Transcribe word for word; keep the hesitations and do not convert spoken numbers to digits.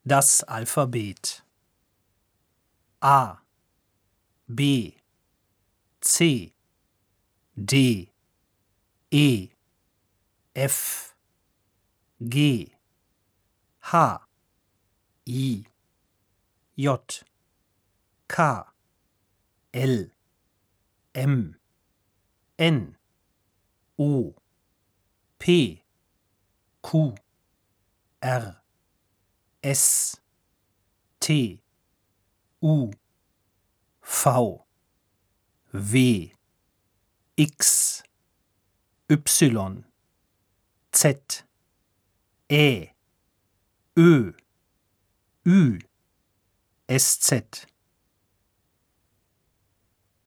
Das Alphabet: A, B, C, D, E, F, G, H, I, J, K, L, M, N, O, P, Q, R, S, T, U, V, W, X, Y, Z, Ä, Ö, Ü, S Z